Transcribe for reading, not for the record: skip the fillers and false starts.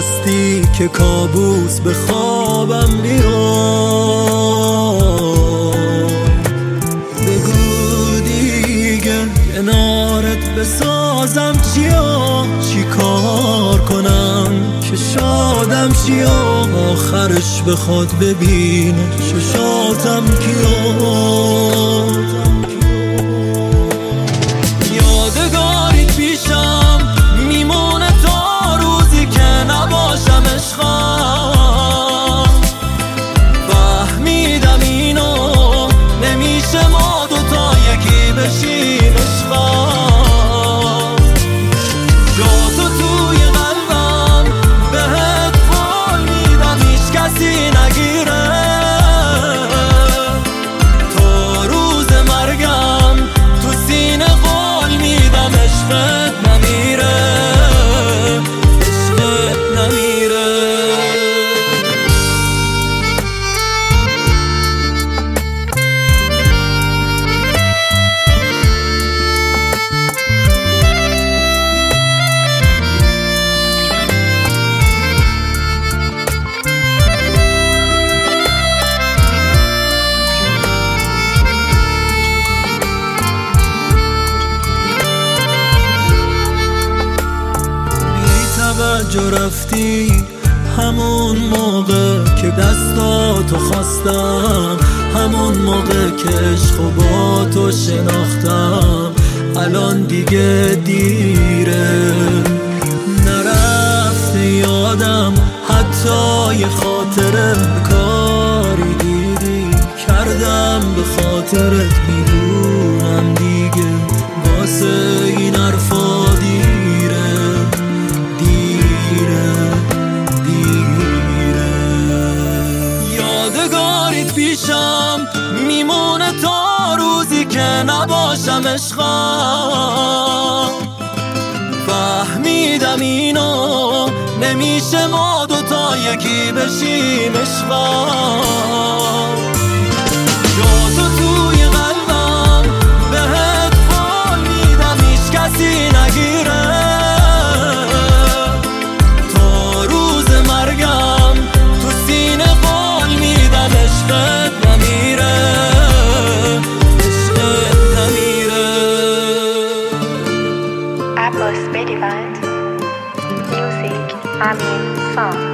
هستی که کابوس به خوابم میاد. بگو دیگه کنارت بسازم چیا، چی کار کنم که شادم چیا، آخرش بخواد ببینه چشاتم کیا. یادگاریت پیشم میمونه تا روزی که نباشم عشقم. فهمیدم اینو نمیشه ما دوتا یکی بشیم عشقم. جا تو توی قلبم بهت قول میدم هیچ کسی نگیره. تا روز مرگم تو سینه قول میدم عشقت نمیره، عشقت نمیره. جو رفتی همون موقع که دستاتو خواستم، همون موقع که عشق و با تو شناختم. الان دیگه دیره، نرفته یادم حتی یه خاطره. کاری دیدی کردم به خاطرت، میدونم دیگه واسه این حرفا دیره. یادگاریت پیشم میمونه تا روزی که نباشم عشقم. فهمیدم اینو نمیشه ما دوتا یکی بشیم عشقم. جا تو توی قلبم بهت قول میدم هیچ کسی نگیره. تا روز مرگم تو سینه قول میدم عشقت نمیره، عشقت نمیره. Abbas Bedivant Music Amin Song